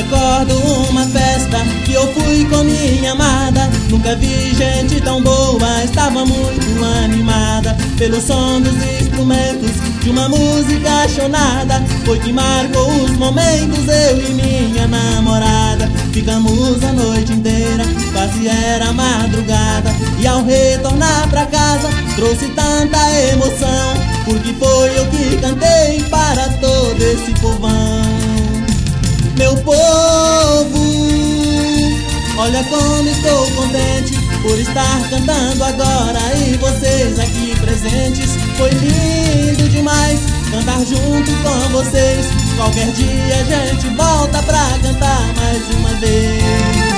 recordo uma festa que eu fui com minha amada. Nunca vi gente tão boa, estava muito animada pelo som dos instrumentos de uma música chonada. Foi que marcou os momentos, eu e minha namorada. Ficamos a noite inteira, quase era madrugada. E ao retornar pra casa, trouxe tanta emoção, porque foi eu que cantei para todo esse povão. Meu povo, olha como estou contente por estar cantando agora e vocês aqui presentes. Foi lindo demais cantar junto com vocês. Qualquer dia a gente volta pra cantar mais uma vez.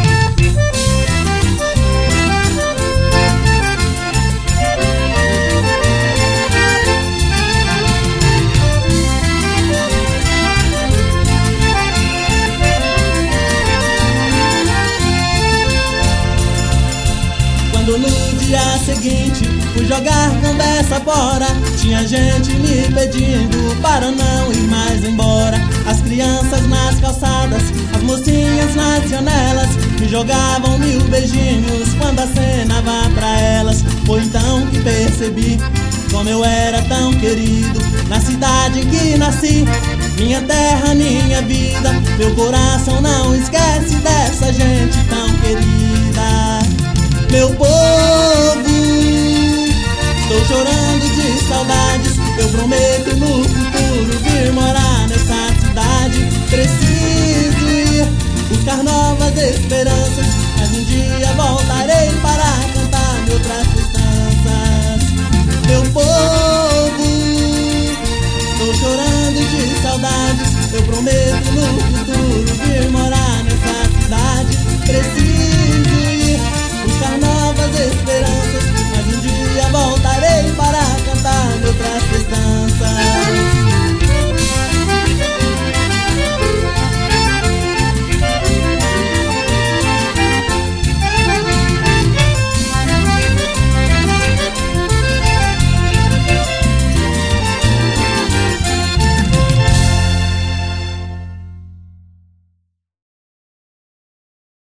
Quando no dia seguinte fui jogar conversa fora, tinha gente me pedindo para não ir mais embora. As crianças nas calçadas, as mocinhas nas janelas, me jogavam 1000 beijinhos quando acenava pra elas. Foi então que percebi como eu era tão querido na cidade em que nasci. Minha terra, minha vida, meu coração não esquece dessa gente tão querida. Meu povo, estou chorando de saudades. Eu prometo no futuro vir morar nessa cidade. Preciso ir buscar novas esperanças.